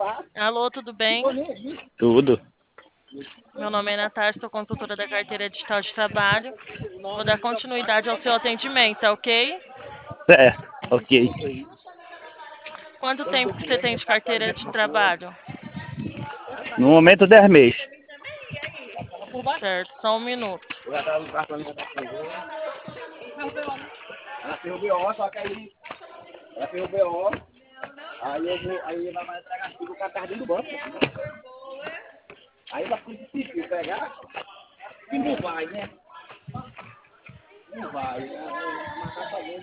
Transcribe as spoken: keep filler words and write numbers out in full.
Alô, tudo bem? Tudo. Meu nome é Natália, sou consultora da carteira digital de trabalho. Vou dar continuidade ao seu atendimento, tá ok? Certo, ok. Quanto tempo que você tem de carteira de trabalho? No momento, dez meses. Certo, só um minuto. Ela fez o B O, só que aí ela fez o B O, aí eu vou, aí vai mais entregar tudo, o cara tá dentro do banco. Aí vai conseguir pegar e não vai, né? Não vai.